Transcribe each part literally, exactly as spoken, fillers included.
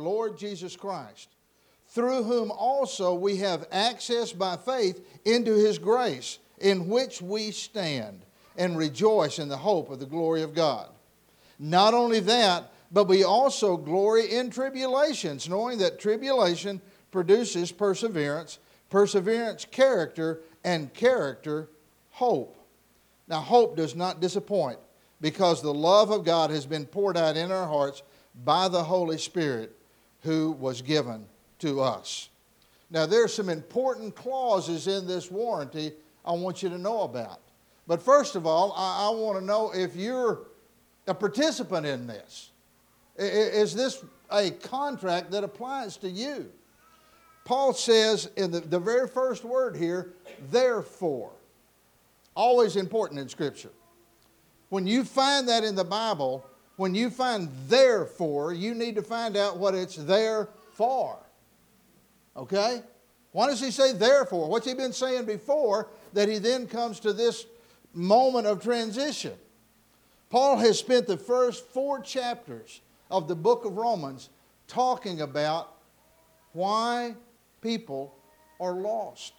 Lord Jesus Christ, through whom also we have access by faith into His grace, in which we stand and rejoice in the hope of the glory of God. Not only that, but we also glory in tribulations, knowing that tribulation produces perseverance, perseverance character, and character hope. Now, hope does not disappoint, because the love of God has been poured out in our hearts by the Holy Spirit who was given to us. Now, there are some important clauses in this warranty I want you to know about. But first of all, I, I want to know if you're a participant in this. Is this a contract that applies to you? Paul says in the, the very first word here, therefore. Always important in Scripture. When you find that in the Bible, when you find therefore, you need to find out what it's there for. Okay? Why does he say therefore? What's he been saying before that he then comes to this moment of transition? Paul has spent the first four chapters of the book of Romans talking about why people are lost.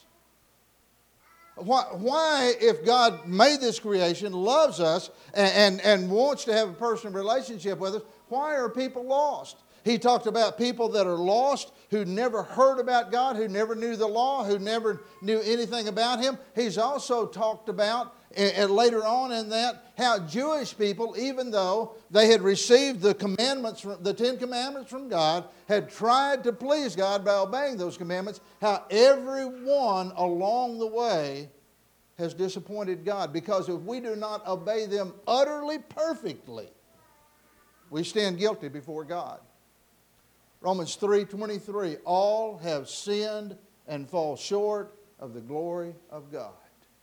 Why, why, if God made this creation, loves us, and, and, and wants to have a personal relationship with us, why are people lost? He talked about people that are lost, who never heard about God, who never knew the law, who never knew anything about Him. He's also talked about, and later on in that, how Jewish people, even though they had received the commandments, from, the Ten Commandments from God, had tried to please God by obeying those commandments, how everyone along the way has disappointed God. Because if we do not obey them utterly perfectly, we stand guilty before God. Romans three twenty-three, all have sinned and fall short of the glory of God.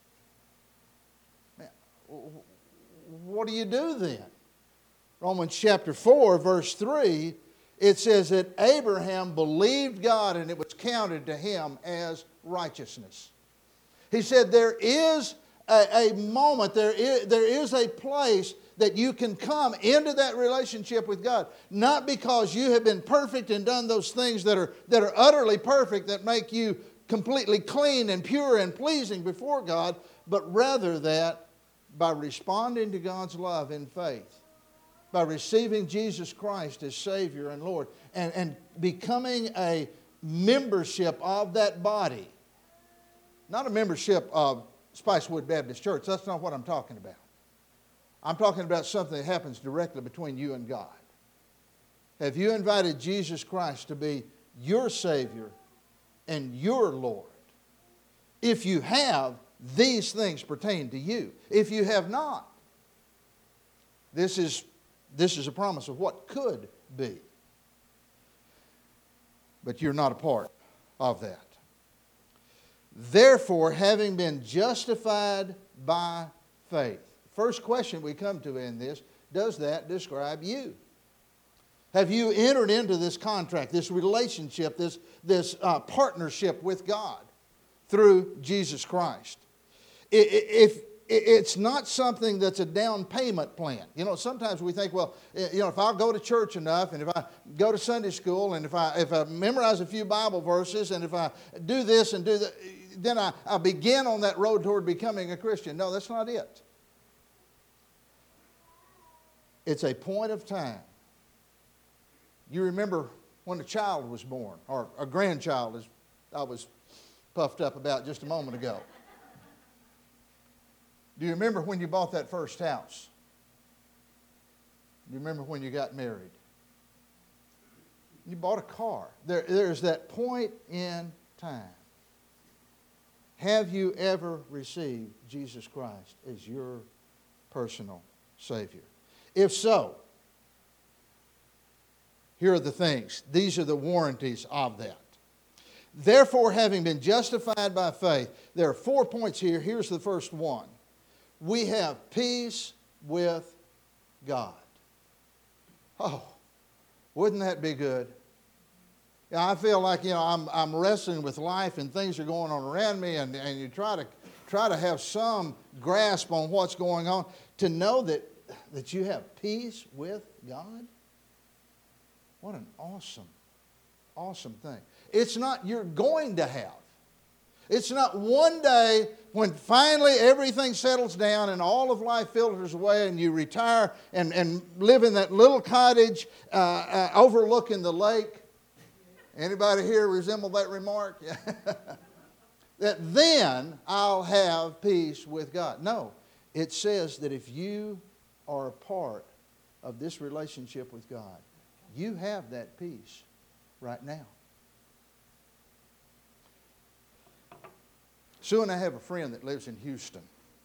Man, what do you do then? Romans chapter four, verse three, it says that Abraham believed God and it was counted to him as righteousness. He said there is a, a moment, there is, there is a place that you can come into that relationship with God. Not because you have been perfect and done those things that are, that are utterly perfect, that make you completely clean and pure and pleasing before God, but rather that by responding to God's love in faith, by receiving Jesus Christ as Savior and Lord, and, and becoming a membership of that body. Not a membership of Spicewood Baptist Church. That's not what I'm talking about. I'm talking about something that happens directly between you and God. Have you invited Jesus Christ to be your Savior and your Lord? If you have, these things pertain to you. If you have not, this is, this is a promise of what could be. But you're not a part of that. Therefore, having been justified by faith. First question we come to in this, does that describe you? Have you entered into this contract, this relationship, this, this uh, partnership with God through Jesus Christ? If it's not something that's a down payment plan. You know, sometimes we think, well, you know, if I'll go to church enough, and if I go to Sunday school, and if I if I memorize a few Bible verses, and if I do this and do that, then I, I begin on that road toward becoming a Christian. No, that's not it. It's a point of time. You remember when a child was born, or a grandchild, as I was puffed up about just a moment ago. Do you remember when you bought that first house? Do you remember when you got married? You bought a car. There, there's that point in time. Have you ever received Jesus Christ as your personal Savior? If so, here are the things. These are the warranties of that. Therefore, having been justified by faith, there are four points here. Here's the first one. We have peace with God. Oh, wouldn't that be good? Yeah, I feel like, you know, I'm, I'm wrestling with life and things are going on around me, and, and you try to try to have some grasp on what's going on. To know that, that you have peace with God, what an awesome awesome thing. It's not you're going to have. It's not one day when finally everything settles down and all of life filters away and you retire and, and live in that little cottage uh, uh, overlooking the lake. Anybody here resemble that remark? That then I'll have peace with God. No, it says that if you are a part of this relationship with God, you have that peace right now. Sue and I have a friend that lives in Houston.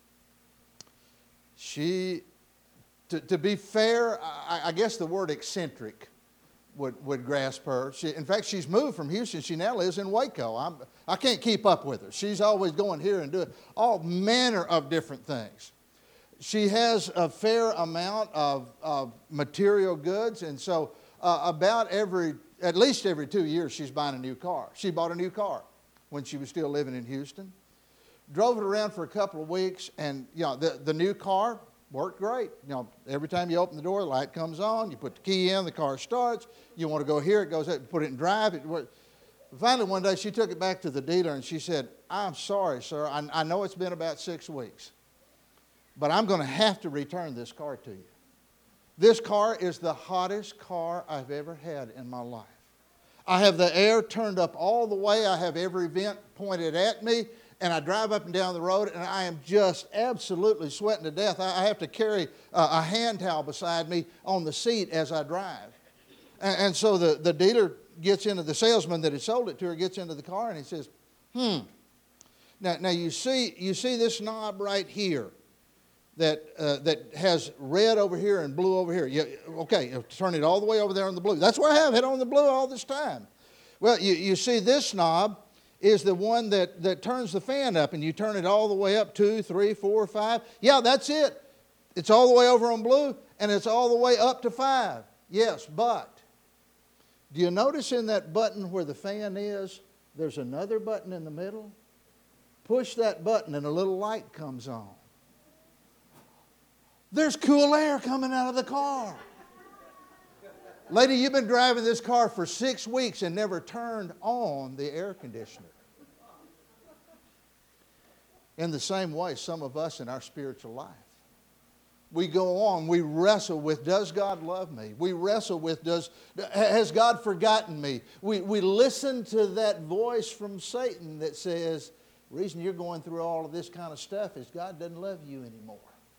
She, to, to be fair, I, I guess the word eccentric would, would grasp her. She, in fact, she's moved from Houston. She now lives in Waco. I'm, I can't keep up with her. She's always going here and doing all manner of different things. She has a fair amount of, of material goods, and so uh, about every, at least every two years, she's buying a new car. She bought a new car when she was still living in Houston. Drove it around for a couple of weeks, and you know the, the new car worked great. You know, every time you open the door, the light comes on. You put the key in, the car starts. You want to go here, it goes up. You put it in drive. It works. Finally, one day, she took it back to the dealer, and she said, "I'm sorry, sir. I, I know it's been about six weeks, but I'm going to have to return this car to you. This car is the hottest car I've ever had in my life. I have the air turned up all the way. I have every vent pointed at me. And I drive up and down the road, and I am just absolutely sweating to death. I have to carry a hand towel beside me on the seat as I drive." And, and so the, the dealer gets into, the salesman that had sold it to her gets into the car, and he says, hmm. Now, now you see you see this knob right here that, uh, that has red over here and blue over here. You, okay, you turn it all the way over there on the blue. That's where I have it on the blue all this time. Well, you, you see this knob is the one that, that turns the fan up, and you turn it all the way up, two, three, four, five. Yeah, that's it. It's all the way over on blue, and it's all the way up to five. Yes, but do you notice in that button where the fan is, there's another button in the middle? Push that button, and a little light comes on. There's cool air coming out of the car. Lady, you've been driving this car for six weeks and never turned on the air conditioner. In the same way, some of us in our spiritual life, we go on, we wrestle with, does God love me? We wrestle with, does has God forgotten me? We, we listen to that voice from Satan that says, the reason you're going through all of this kind of stuff is God doesn't love you anymore.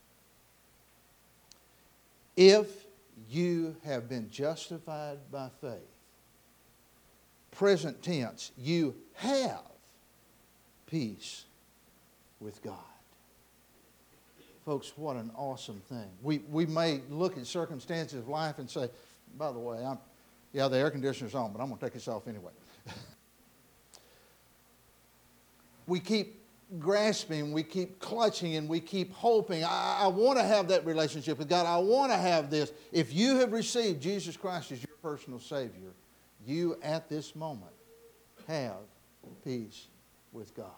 If you have been justified by faith, present tense, you have peace with God. Folks, what an awesome thing. We, we may look at circumstances of life and say, by the way, I'm, yeah, the air conditioner's on, but I'm going to take this off anyway. We keep grasping, we keep clutching, and we keep hoping. I, I want to have that relationship with God. I want to have this. If you have received Jesus Christ as your personal Savior, you at this moment have peace with God.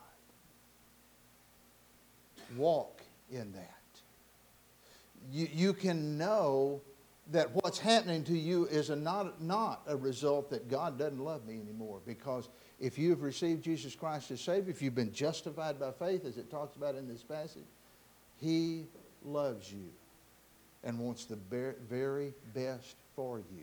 Walk in that. You, you can know that what's happening to you is a not, not a result that God doesn't love me anymore, because if you have received Jesus Christ as Savior, if you've been justified by faith, as it talks about in this passage, He loves you and wants the very best for you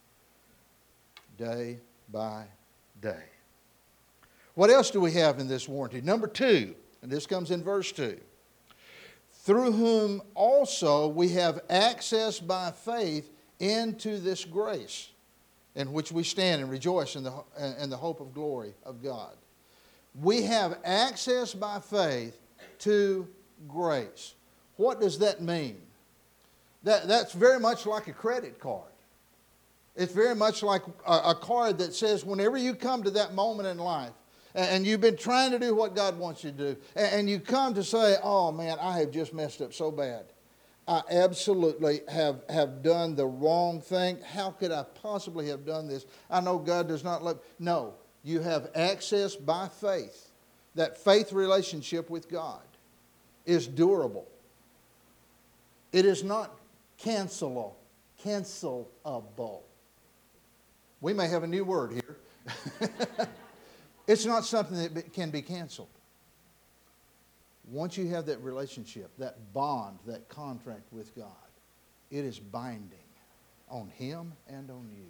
day by day. What else do we have in this warranty? Number two, and this comes in verse two. Through whom also we have access by faith into this grace, in which we stand and rejoice in the, in the hope of glory of God. We have access by faith to grace. What does that mean? That, that's very much like a credit card. It's very much like a, a card that says whenever you come to that moment in life, and you've been trying to do what God wants you to do, and you come to say, oh man, I have just messed up so bad. I absolutely have, have done the wrong thing. How could I possibly have done this? I know God does not love. No, you have access by faith. That faith relationship with God is durable. It is not cancelable. Cancelable. We may have a new word here. It's not something that can be canceled. Once you have that relationship, that bond, that contract with God, it is binding on Him and on you.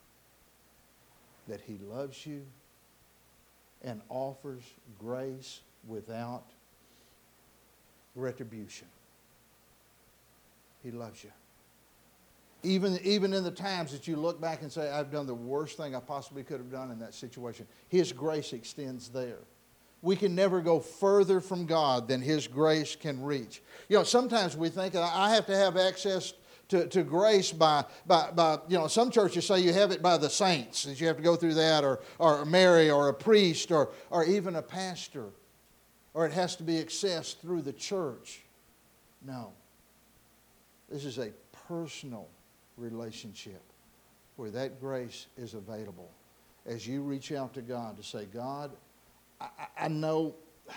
That He loves you and offers grace without retribution. He loves you. Even, even in the times that you look back and say, I've done the worst thing I possibly could have done in that situation, His grace extends there. We can never go further from God than His grace can reach. You know, sometimes we think I have to have access to, to grace by, by, by, you know, some churches say you have it by the saints, that you have to go through that, or, or Mary, or a priest, or, or even a pastor, or it has to be accessed through the church. No. This is a personal relationship where that grace is available. As you reach out to God to say, God, I, I know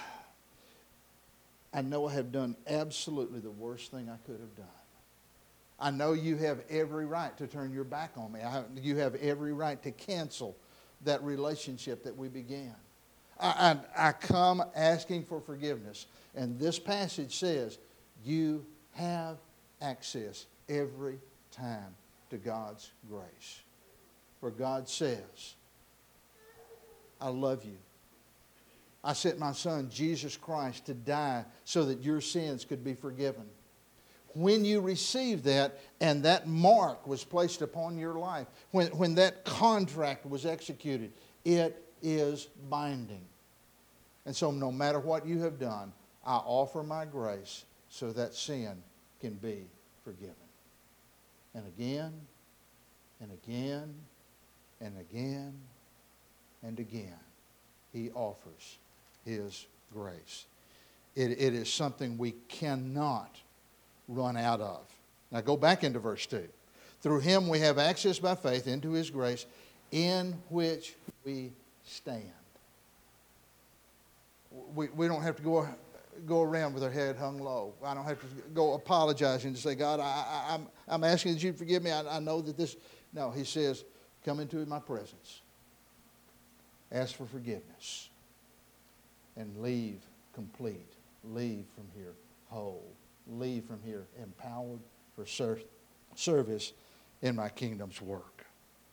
I know I have done absolutely the worst thing I could have done. I know you have every right to turn your back on me. I, you have every right to cancel that relationship that we began. I, I, I come asking for forgiveness. And this passage says you have access every time to God's grace. Where God says, I love you. I sent my Son, Jesus Christ, to die so that your sins could be forgiven. When you receive that and that mark was placed upon your life, when, when that contract was executed, it is binding. And so no matter what you have done, I offer my grace so that sin can be forgiven. And again, and again, and again, and again, He offers His grace. It, it is something we cannot run out of. Now go back into verse two. Through Him we have access by faith into His grace, in which we stand. We, we don't have to go, go around with our head hung low. I don't have to go apologizing to say, God, I, I, I'm, I'm asking that you forgive me. I, I know that this... No, He says, come into my presence. Ask for forgiveness. And leave complete. Leave from here whole. Leave from here empowered for ser- service in my kingdom's work.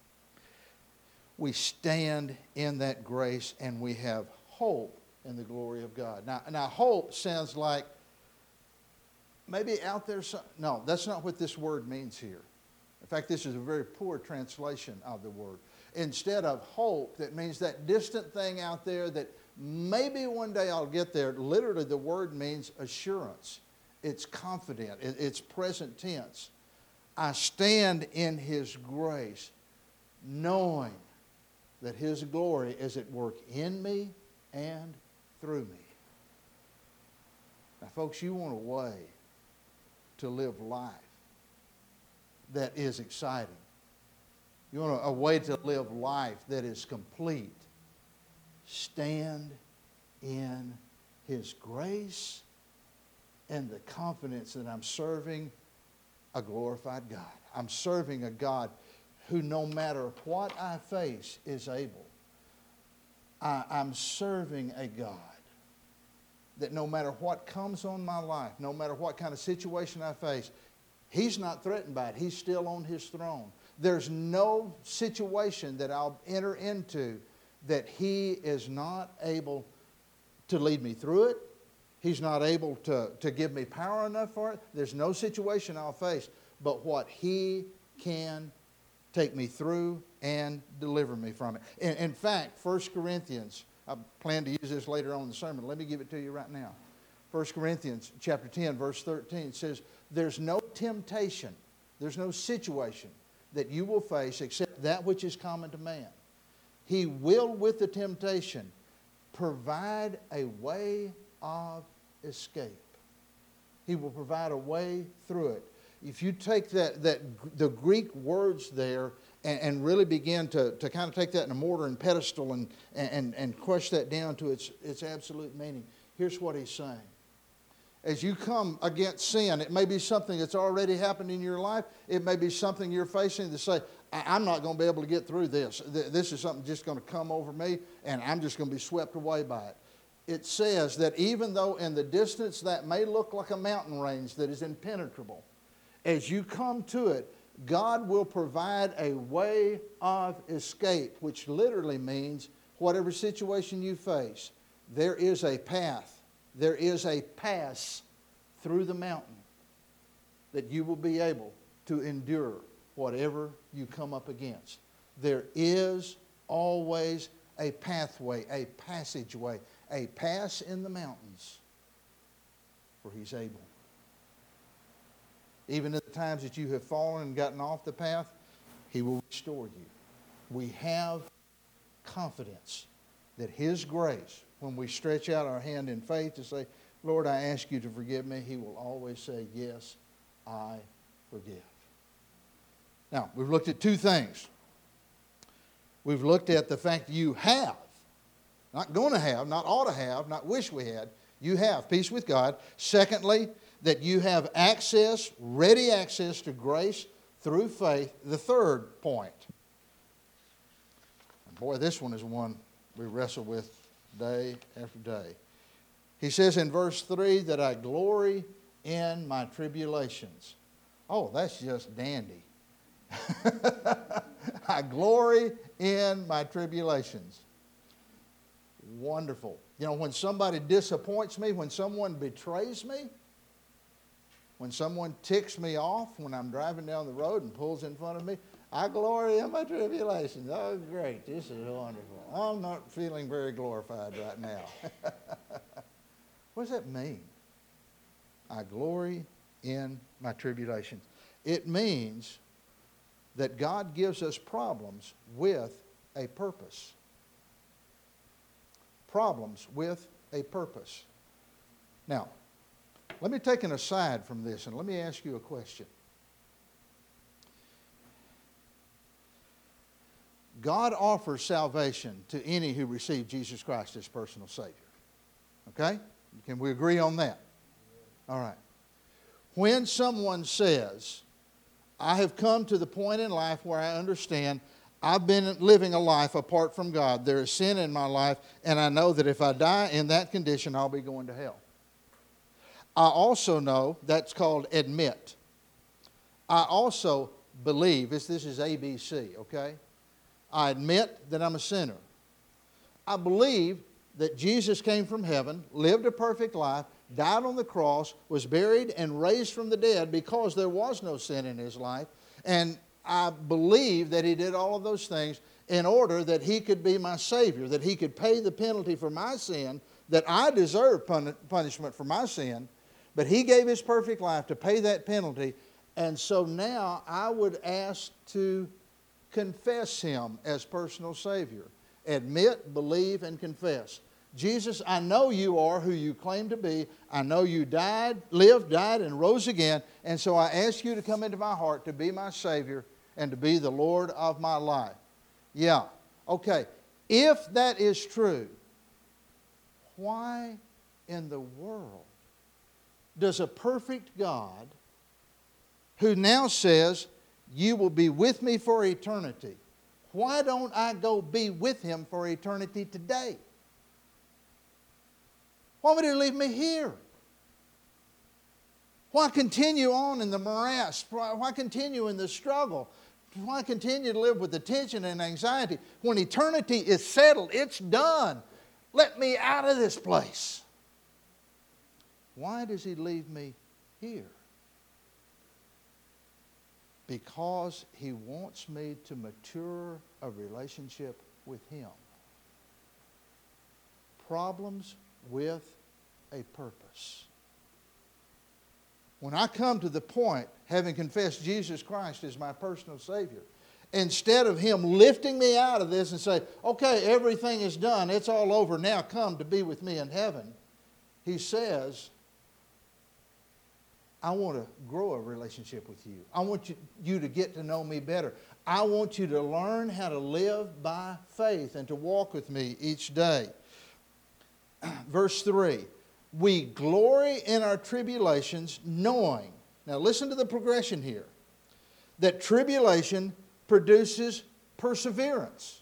We stand in that grace and we have hope in the glory of God. Now, now hope sounds like maybe out there. Some, no, that's not what this word means here. In fact, this is a very poor translation of the word. Instead of hope, that means that distant thing out there that maybe one day I'll get there. Literally, the word means assurance. It's confident. It's present tense. I stand in His grace, knowing that His glory is at work in me and through me. Now, folks, you want a way to live life that is exciting. You want a way to live life that is complete. Stand in His grace and the confidence that I'm serving a glorified God. I'm serving a God who, no matter what I face, is able. I, I'm serving a God that no matter what comes on my life, no matter what kind of situation I face, He's not threatened by it. He's still on His throne. There's no situation that I'll enter into that He is not able to lead me through it. He's not able to, to give me power enough for it. There's no situation I'll face but what He can take me through and deliver me from it. In, in fact, First Corinthians, I plan to use this later on in the sermon. Let me give it to you right now. First Corinthians chapter ten, verse thirteen says, there's no temptation, there's no situation that you will face except that which is common to man. He will, with the temptation, provide a way of escape. He will provide a way through it. If you take that, that the Greek words there and, and really begin to, to kind of take that in a mortar and pedestal and, and, and crush that down to its, its absolute meaning, here's what he's saying. As you come against sin, it may be something that's already happened in your life. It may be something you're facing to say, I'm not going to be able to get through this. This is something just going to come over me, and I'm just going to be swept away by it. It says that even though in the distance that may look like a mountain range that is impenetrable, as you come to it, God will provide a way of escape, which literally means whatever situation you face, there is a path, there is a pass through the mountain that you will be able to endure whatever you come up against. There is always a pathway, a passageway, a pass in the mountains where He's able. Even at the times that you have fallen and gotten off the path, He will restore you. We have confidence that His grace, when we stretch out our hand in faith to say, Lord, I ask you to forgive me, He will always say, yes, I forgive. Now, we've looked at two things. We've looked at the fact you have, not going to have, not ought to have, not wish we had, you have peace with God. Secondly, that you have access, ready access to grace through faith. The third point. And boy, this one is one we wrestle with day after day. He says in verse three that I glory in my tribulations. Oh, that's just dandy. I glory in my tribulations. Wonderful. You know, when somebody disappoints me, when someone betrays me, when someone ticks me off when I'm driving down the road and pulls in front of me, I glory in my tribulations. Oh, great. This is wonderful. I'm not feeling very glorified right now. What does that mean? I glory in my tribulations. It means that God gives us problems with a purpose. Problems with a purpose. Now, let me take an aside from this and let me ask you a question. God offers salvation to any who receive Jesus Christ as personal Savior. Okay? Can we agree on that? All right. When someone says, I have come to the point in life where I understand I've been living a life apart from God. There is sin in my life, and I know that if I die in that condition, I'll be going to hell. I also know that's called admit. I also believe, this, this is A B C, okay? I admit that I'm a sinner. I believe that Jesus came from heaven, lived a perfect life, died on the cross, was buried and raised from the dead because there was no sin in His life. And I believe that He did all of those things in order that He could be my Savior, that He could pay the penalty for my sin, that I deserve pun- punishment for my sin, but He gave His perfect life to pay that penalty. And so now I would ask to confess Him as personal Savior. Admit, believe, and confess. Jesus, I know you are who you claim to be. I know you died, lived, died, and rose again. And so I ask you to come into my heart to be my Savior and to be the Lord of my life. Yeah, okay. If that is true, why in the world does a perfect God, who now says, you will be with me for eternity, why don't I go be with Him for eternity today? Why would He leave me here? Why continue on in the morass? Why, why continue in the struggle? Why continue to live with the tension and anxiety when eternity is settled? It's done. Let me out of this place. Why does He leave me here? Because He wants me to mature a relationship with Him. Problems with a purpose. When I come to the point, having confessed Jesus Christ as my personal Savior, instead of Him lifting me out of this and say, okay, everything is done, it's all over, now come to be with me in heaven, He says, I want to grow a relationship with you. I want you, you to get to know me better. I want you to learn how to live by faith and to walk with me each day. Verse three, we glory in our tribulations, knowing, now listen to the progression here, that tribulation produces perseverance.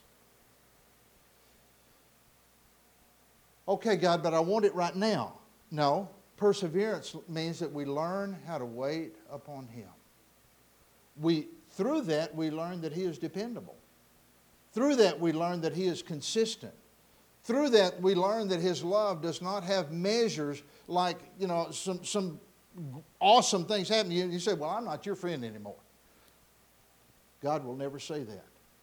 Okay, God, but I want it right now. No, perseverance means that we learn how to wait upon Him. We, through that, we learn that He is dependable. Through that, we learn that He is consistent. Through that, we learn that His love does not have measures like, you know, some, some awesome things happen to you, and you say, well, I'm not your friend anymore. God will never say that.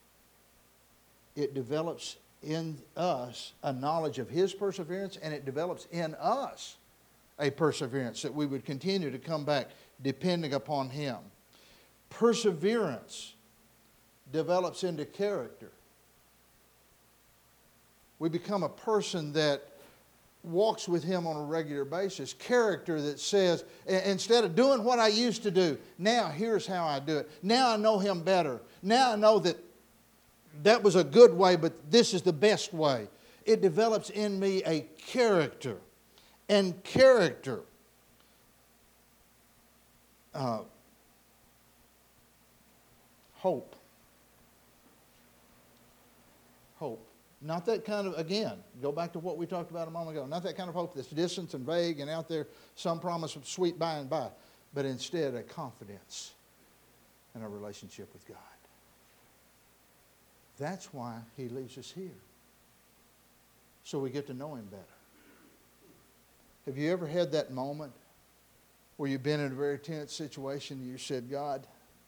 It develops in us a knowledge of His perseverance, and it develops in us a perseverance that we would continue to come back depending upon Him. Perseverance develops into character. We become a person that walks with Him on a regular basis. Character that says, instead of doing what I used to do, now here's how I do it. Now I know Him better. Now I know that that was a good way, but this is the best way. It develops in me a character. And character uh, hope. Hope. Not that kind of, again, go back to what we talked about a moment ago. Not that kind of hope that's distant and vague and out there, some promise of sweet by and by. But instead a confidence in a relationship with God. That's why He leaves us here. So we get to know Him better. Have you ever had that moment where you've been in a very tense situation and you said, God,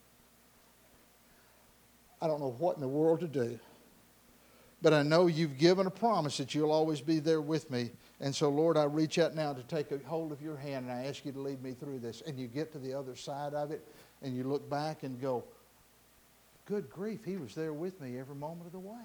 I don't know what in the world to do, but I know You've given a promise that You'll always be there with me. And so, Lord, I reach out now to take a hold of Your hand and I ask You to lead me through this. And you get to the other side of it and you look back and go, good grief, He was there with me every moment of the way.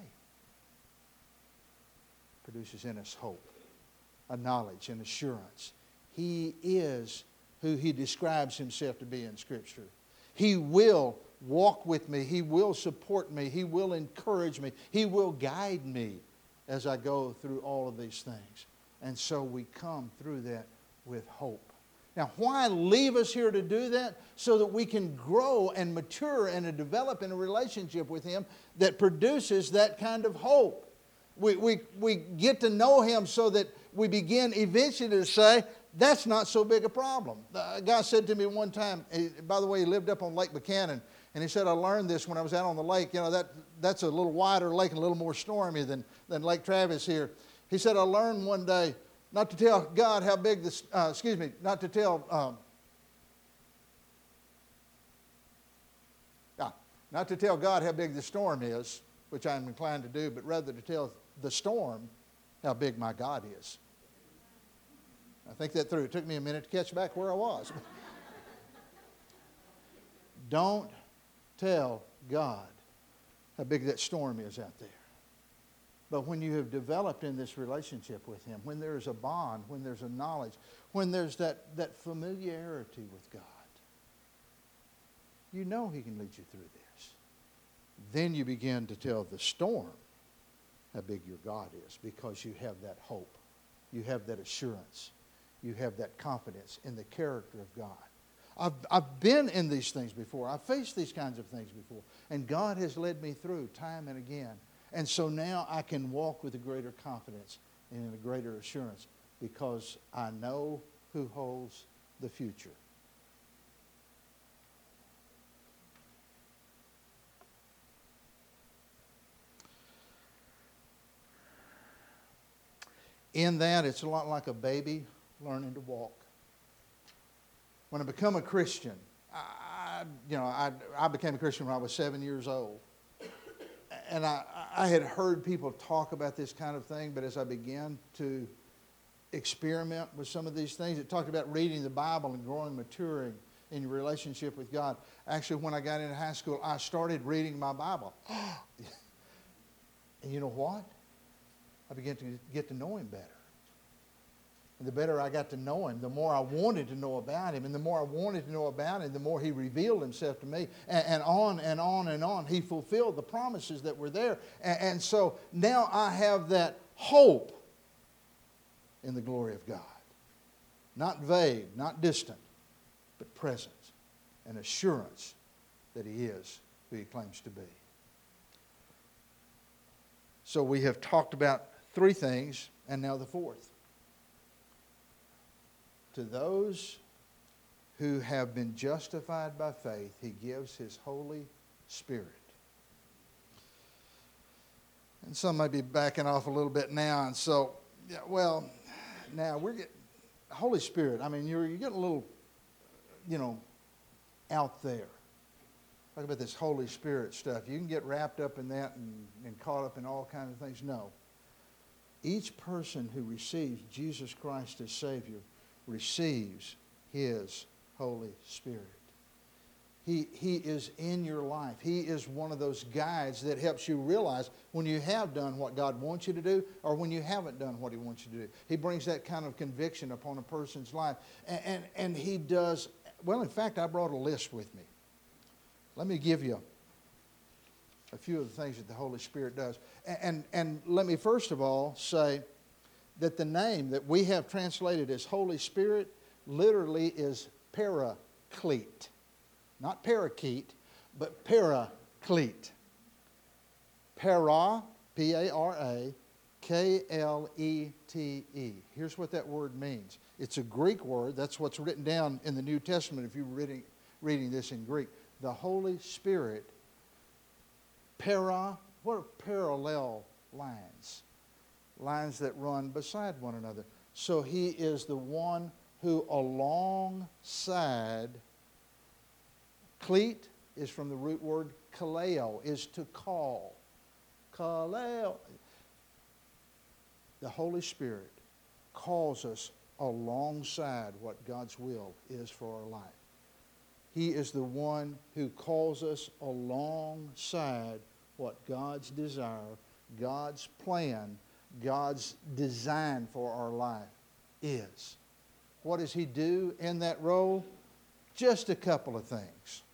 Produces in us hope, a knowledge, an assurance. He is who He describes Himself to be in Scripture. He will walk with me. He will support me. He will encourage me. He will guide me as I go through all of these things. And so we come through that with hope. Now, why leave us here to do that? So that we can grow and mature and develop in a relationship with Him that produces that kind of hope. We, we, we get to know Him so that we begin eventually to say, that's not so big a problem. A guy said to me one time, he, by the way, he lived up on Lake Buchanan, and he said, I learned this when I was out on the lake. You know, that, that's a little wider lake and a little more stormy than, than Lake Travis here. He said, I learned one day not to tell God how big this, uh, excuse me, not to tell, um, ah, not to tell God how big the storm is, which I'm inclined to do, but rather to tell the storm how big my God is. I think that through. It took me a minute to catch back where I was. Don't tell God how big that storm is out there. But when you have developed in this relationship with Him, when there is a bond, when there's a knowledge, when there's that, that familiarity with God, you know He can lead you through this. Then you begin to tell the storm how big your God is, because you have that hope. You have that assurance. You have that confidence in the character of God. I've, I've been in these things before. I've faced these kinds of things before. And God has led me through time and again. And so now I can walk with a greater confidence and a greater assurance because I know who holds the future. In that, it's a lot like a baby learning to walk. When I become a Christian, I, you know, I, I became a Christian when I was seven years old. And I, I had heard people talk about this kind of thing, but as I began to experiment with some of these things, it talked about reading the Bible and growing, maturing in your relationship with God. Actually, when I got into high school, I started reading my Bible. And you know what? I began to get to know Him better. And the better I got to know Him, the more I wanted to know about Him. And the more I wanted to know about Him, the more He revealed Himself to me. And, and on and on and on. He fulfilled the promises that were there. And, and so now I have that hope in the glory of God. Not vague, not distant, but present. An assurance that He is who He claims to be. So we have talked about three things, and now the fourth. To those who have been justified by faith, He gives His Holy Spirit. And some may be backing off a little bit now, and so, yeah, well, now we're getting, Holy Spirit, I mean, you're, you're getting a little, you know, out there. Talk about this Holy Spirit stuff. You can get wrapped up in that and, and caught up in all kinds of things. No. Each person who receives Jesus Christ as Savior receives His Holy Spirit. He, he is in your life. He is one of those guides that helps you realize when you have done what God wants you to do or when you haven't done what He wants you to do. He brings that kind of conviction upon a person's life. And, and, and He does, well, in fact, I brought a list with me. Let me give you a few of the things that the Holy Spirit does. And, and, and let me first of all say that the name that we have translated as Holy Spirit literally is Paraclete. Not parakeet, but Paraclete. Para, P A R A, K L E T E. Here's what that word means. It's a Greek word. That's what's written down in the New Testament if you're reading, reading this in Greek. The Holy Spirit, para, what are parallel lines? Lines that run beside one another. So He is the one who alongside, cleat is from the root word kaleo, is to call. Kaleo. The Holy Spirit calls us alongside what God's will is for our life. He is the one who calls us alongside what God's desire, God's plan, God's design for our life is. What does He do in that role? Just a couple of things.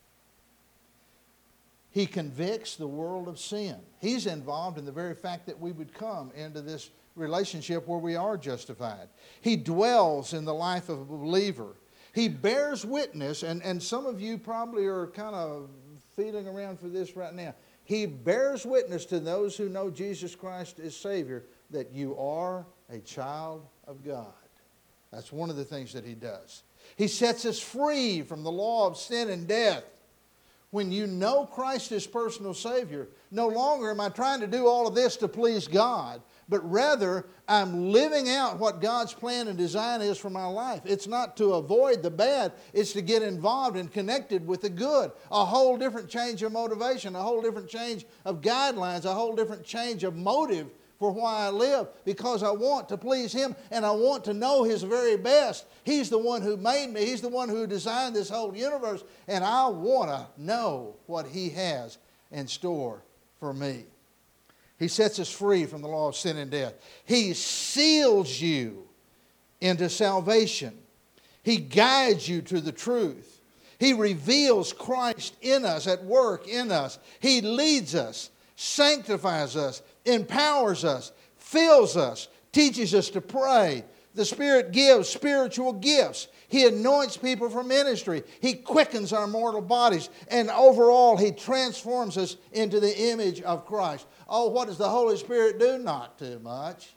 He convicts the world of sin. He's involved in the very fact that we would come into this relationship where we are justified. He dwells in the life of a believer. He bears witness, and, and some of you probably are kind of feeling around for this right now. He bears witness to those who know Jesus Christ as Savior that you are a child of God. That's one of the things that He does. He sets us free from the law of sin and death. When you know Christ as personal Savior, no longer am I trying to do all of this to please God, but rather I'm living out what God's plan and design is for my life. It's not to avoid the bad, it's to get involved and connected with the good. A whole different change of motivation, a whole different change of guidelines, a whole different change of motive for why I live, because I want to please Him and I want to know His very best. He's the one who made me. He's the one who designed this whole universe, and I want to know what He has in store for me. He sets us free from the law of sin and death. He seals you into salvation. He guides you to the truth. He reveals Christ in us, at work in us. He leads us, sanctifies us, empowers us, fills us, teaches us to pray. The Spirit gives spiritual gifts. He anoints people for ministry. He quickens our mortal bodies. And overall, He transforms us into the image of Christ. Oh, what does the Holy Spirit do? Not too much.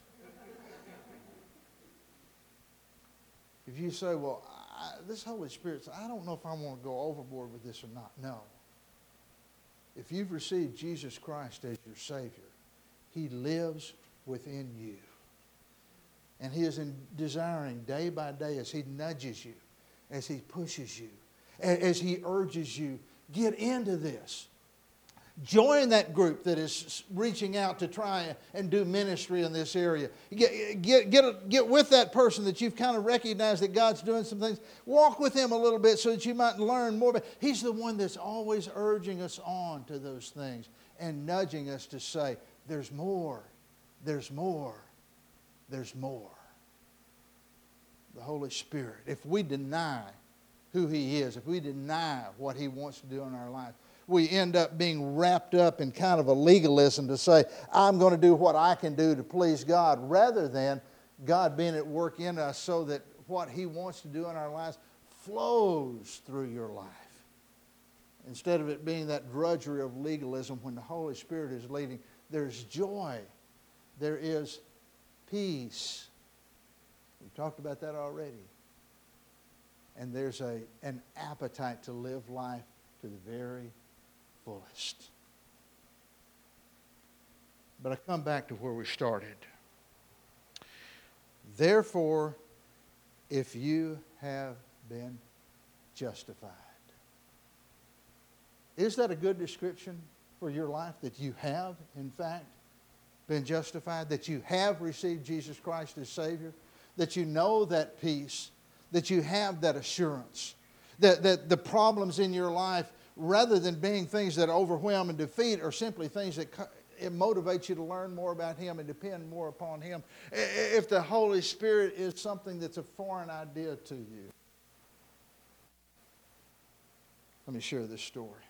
If you say, well, I, this Holy Spirit, I don't know if I want to go overboard with this or not. No. If you've received Jesus Christ as your Savior, He lives within you. And He is in desiring day by day as He nudges you, as He pushes you, as He urges you, get into this. Join that group that is reaching out to try and do ministry in this area. Get, get, get, get with that person that you've kind of recognized that God's doing some things. Walk with him a little bit so that you might learn more. But He's the one that's always urging us on to those things and nudging us to say, there's more, there's more, there's more. The Holy Spirit. If we deny who He is, if we deny what He wants to do in our life, we end up being wrapped up in kind of a legalism to say, I'm going to do what I can do to please God, rather than God being at work in us so that what He wants to do in our lives flows through your life. Instead of it being that drudgery of legalism, when the Holy Spirit is leading, there's joy there is peace. We've talked about that already. And there's a, an appetite to live life to the very fullest. But I come back to where we started. Therefore, if you have been justified. Is that a good description for your life? That you have, in fact, been justified? That you have received Jesus Christ as Savior? That you know that peace? That you have that assurance? That, that the problems in your life, rather than being things that overwhelm and defeat, are simply things that it motivates you to learn more about Him and depend more upon Him. If the Holy Spirit is something that's a foreign idea to you. Let me share this story.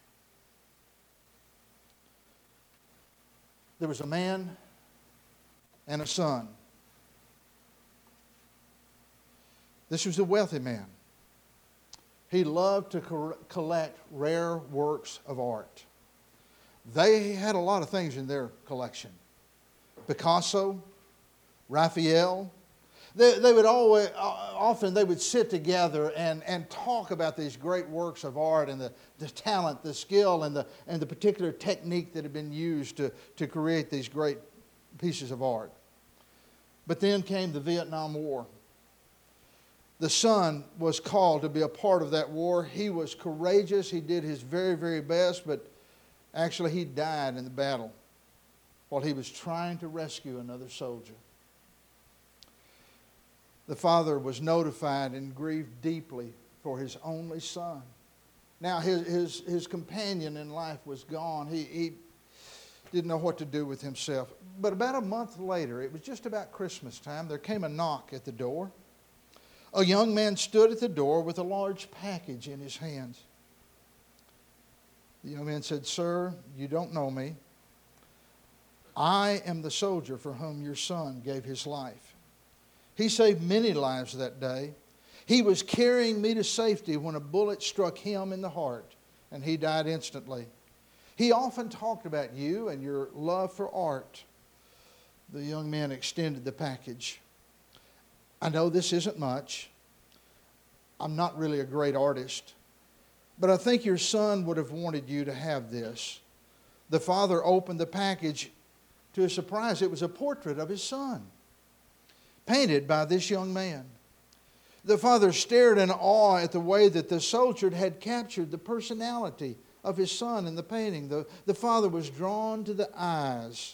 There was a man and a son. This was a wealthy man. He loved to co- collect rare works of art. They had a lot of things in their collection. Picasso, Raphael. They, they would always, often they would sit together and, and talk about these great works of art and the, the talent, the skill, and the, and the particular technique that had been used to, to create these great pieces of art. But then came the Vietnam War. The son was called to be a part of that war. He was courageous. He did his very, very best, but actually he died in the battle while he was trying to rescue another soldier. The father was notified and grieved deeply for his only son. Now his, his, his companion in life was gone. He, he didn't know what to do with himself. But about a month later, it was just about Christmas time, there came a knock at the door. A young man stood at the door with a large package in his hands. The young man said, "Sir, you don't know me. I am the soldier for whom your son gave his life. He saved many lives that day. He was carrying me to safety when a bullet struck him in the heart, and he died instantly. He often talked about you and your love for art." The young man extended the package. "I know this isn't much. I'm not really a great artist, but I think your son would have wanted you to have this." The father opened the package. To his surprise, it was a portrait of his son, painted by this young man. The father stared in awe at the way that the soldier had captured the personality of his son in the painting. The, the father was drawn to the eyes.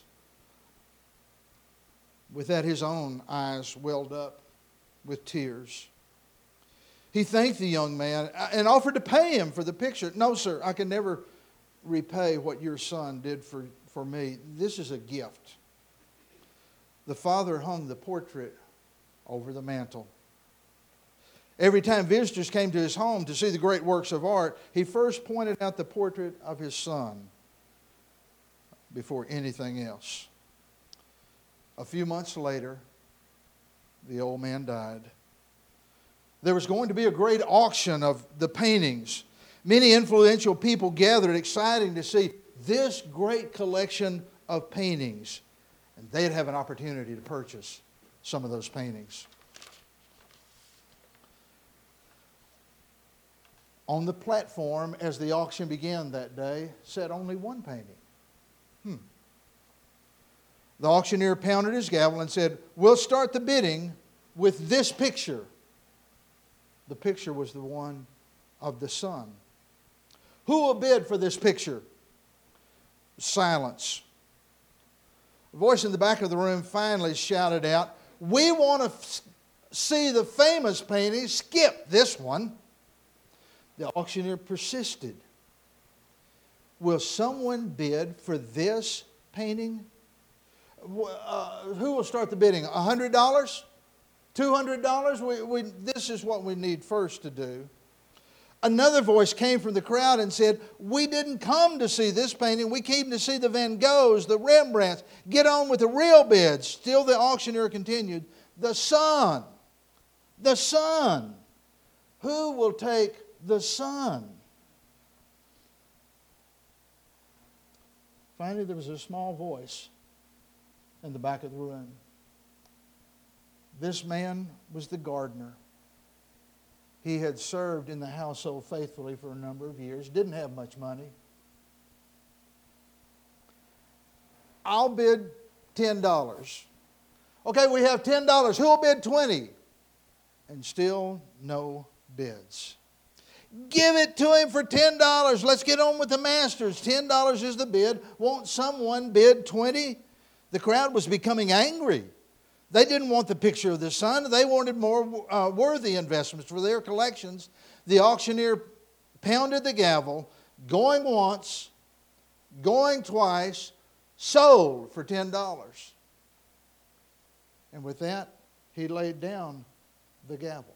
With that, his own eyes welled up with tears. He thanked the young man and offered to pay him for the picture. "No, sir, I can never repay what your son did for, for me. This is a gift." The father hung the portrait over the mantel. Every time visitors came to his home to see the great works of art, he first pointed out the portrait of his son before anything else. A few months later, the old man died. There was going to be a great auction of the paintings. Many influential people gathered, excited to see this great collection of paintings. And they'd have an opportunity to purchase some of those paintings. On the platform, as the auction began that day, sat only one painting. Hmm. The auctioneer pounded his gavel and said, "We'll start the bidding with this picture." The picture was the one of the son. "Who will bid for this picture?" Silence. A voice in the back of the room finally shouted out, "We want to f- see the famous painting. Skip this one." The auctioneer persisted. "Will someone bid for this painting? Uh, who will start the bidding? one hundred dollars? two hundred dollars? We, we, this is what we need first to do." Another voice came from the crowd and said, "We didn't come to see this painting. We came to see the Van Goghs, the Rembrandts. Get on with the real bids." Still the auctioneer continued, "The son, the son. Who will take the son?" Finally, there was a small voice in the back of the room. This man was the gardener. He had served in the household faithfully for a number of years, didn't have much money. I'll bid ten dollars. Okay, we have ten dollars. Who'll bid twenty? And still no bids. Give it to him for ten dollars. Let's get on with the masters. ten dollars is the bid. Won't someone bid twenty? The crowd was becoming angry. They didn't want the picture of the sun. They wanted more uh, worthy investments for their collections. The auctioneer pounded the gavel, going once, going twice, sold for ten dollars. And with that, he laid down the gavel.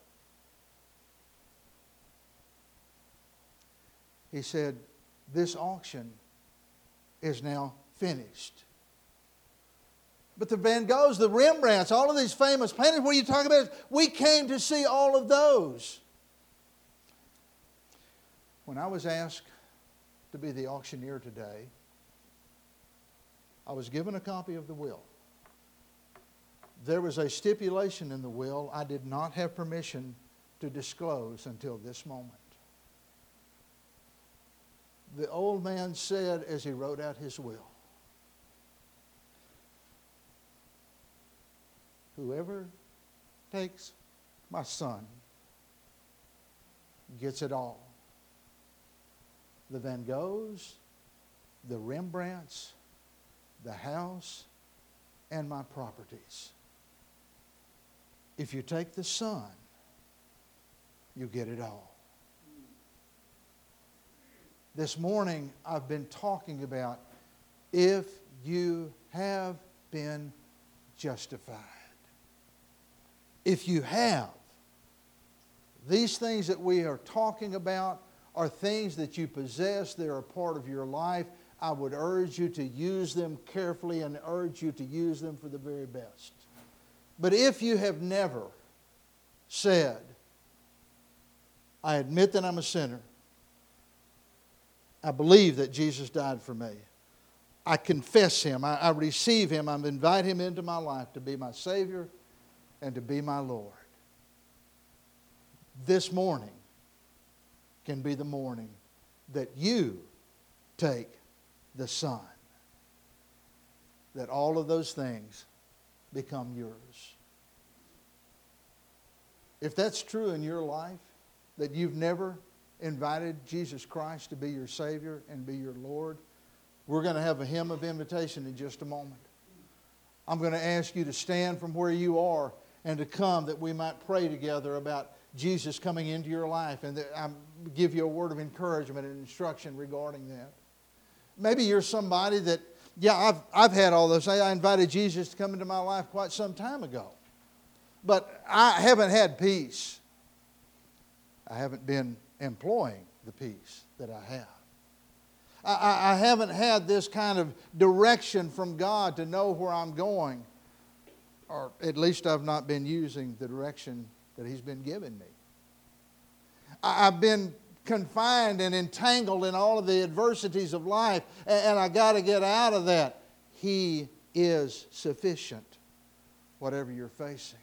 He said, this auction is now finished. But the Van Goghs, the Rembrandts, all of these famous paintings, what are you talking about? We came to see all of those. When I was asked to be the auctioneer today, I was given a copy of the will. There was a stipulation in the will I did not have permission to disclose until this moment. The old man said as he wrote out his will, whoever takes my son gets it all. The Van Goghs, the Rembrandts, the house, and my properties. If you take the son, you get it all. This morning I've been talking about if you have been justified. If you have, these things that we are talking about are things that you possess. They're a part of your life. I would urge you to use them carefully and urge you to use them for the very best. But if you have never said, I admit that I'm a sinner. I believe that Jesus died for me. I confess Him. I, I receive Him. I invite Him into my life to be my Savior and to be my Lord. This morning can be the morning that you take the Son. That all of those things become yours. If that's true in your life, that you've never invited Jesus Christ to be your Savior and be your Lord, we're going to have a hymn of invitation in just a moment. I'm going to ask you to stand from where you are and to come that we might pray together about Jesus coming into your life and that I give you a word of encouragement and instruction regarding that. Maybe you're somebody that, yeah, I've, I've had all those. I invited Jesus to come into my life quite some time ago. But I haven't had peace. I haven't been employing the peace that I have. I, I haven't had this kind of direction from God to know where I'm going. Or at least I've not been using the direction that He's been giving me. I, I've been confined and entangled in all of the adversities of life, and, and I got to get out of that. He is sufficient, whatever you're facing.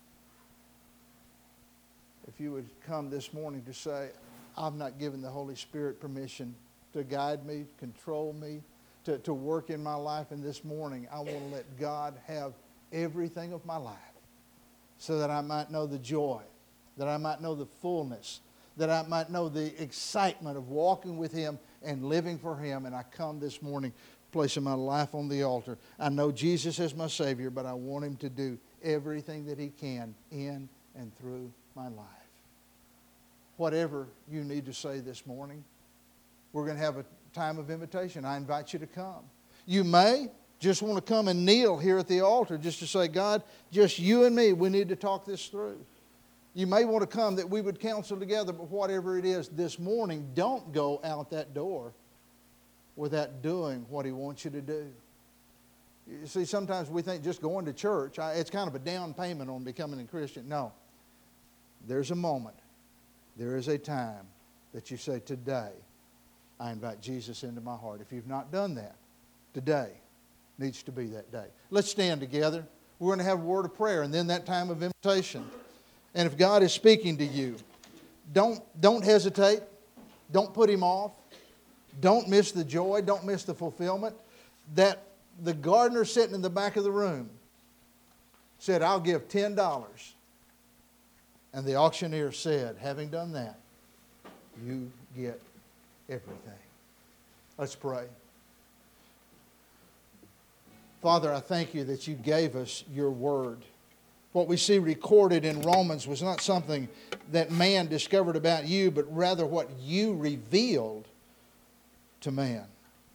If you would come this morning to say, I've not given the Holy Spirit permission to guide me, control me, to, to work in my life. And this morning, I want to let God have everything of my life so that I might know the joy, that I might know the fullness, that I might know the excitement of walking with Him and living for Him. And I come this morning placing my life on the altar. I know Jesus is my Savior, but I want Him to do everything that He can in and through my life. Whatever you need to say this morning, we're going to have a time of invitation. I invite you to come. You may just want to come and kneel here at the altar just to say, God, just you and me, we need to talk this through. You may want to come that we would counsel together, but whatever it is this morning, don't go out that door without doing what He wants you to do. You see, sometimes we think just going to church, it's kind of a down payment on becoming a Christian. No. There's a moment. There is a time that you say, today, I invite Jesus into my heart. If you've not done that, today, needs to be that day. Let's stand together. We're going to have a word of prayer and then that time of invitation. And if God is speaking to you, don't, don't hesitate. Don't put Him off. Don't miss the joy. Don't miss the fulfillment. That the gardener sitting in the back of the room said, I'll give ten dollars. And the auctioneer said, having done that, you get everything. Let's pray. Father, I thank you that you gave us your word. What we see recorded in Romans was not something that man discovered about you, but rather what you revealed to man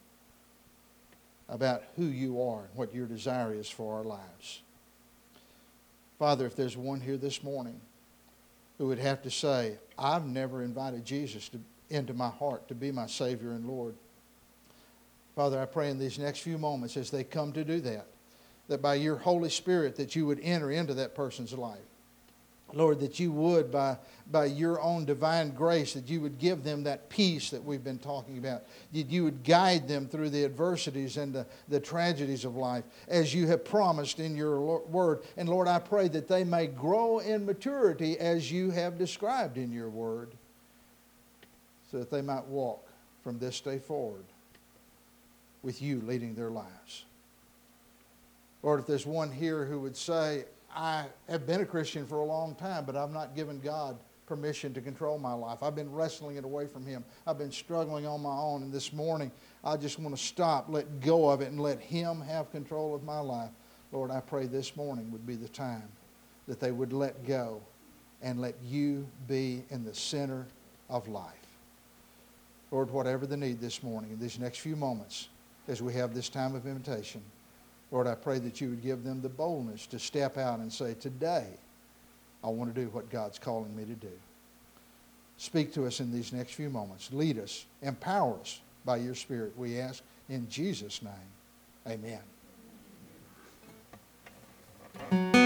about who you are and what your desire is for our lives. Father, if there's one here this morning who would have to say, I've never invited Jesus to, into my heart to be my Savior and Lord. Father, I pray in these next few moments as they come to do that, that by your Holy Spirit that you would enter into that person's life. Lord, that you would, by, by your own divine grace, that you would give them that peace that we've been talking about. That you would guide them through the adversities and the, the tragedies of life as you have promised in your word. And Lord, I pray that they may grow in maturity as you have described in your word, so that they might walk from this day forward with you leading their lives. Lord, if there's one here who would say, I have been a Christian for a long time, but I've not given God permission to control my life. I've been wrestling it away from Him. I've been struggling on my own. And this morning, I just want to stop, let go of it, and let Him have control of my life. Lord, I pray this morning would be the time that they would let go and let you be in the center of life. Lord, whatever the need this morning, in these next few moments, as we have this time of invitation, Lord, I pray that you would give them the boldness to step out and say, today, I want to do what God's calling me to do. Speak to us in these next few moments. Lead us. Empower us by your Spirit, we ask in Jesus' name. Amen.